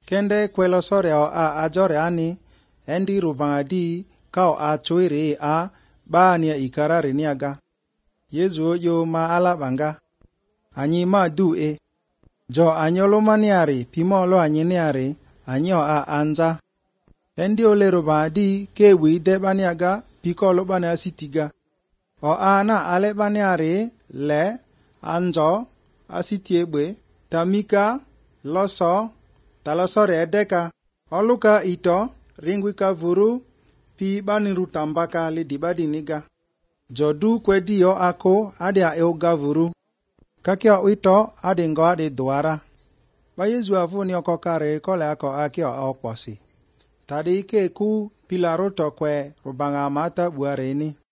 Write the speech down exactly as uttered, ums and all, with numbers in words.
kende kwelo sore o a ajore ani endi rubangadi kao a choire a ba ni ikarare ni aga Yezu yo ma ala banga anyi ma du e jo anyolo maniari pimolo anyiniari anyo a anja endi ole rubangadi ke wi de baniaga pikolo bana sitiga o ana ale baniari le anjo asitiegbe tamika loso talosore edeka oluka ito ringwika vuru pi baniru tambaka le dibadi niga jodu kwedi yo ako ade a euga vuru kakio ito ade ngo ade duara ba Yezu avuni okokare kole ako akio okposi tadi ke ku pilaroto kwe rubanga mata buareni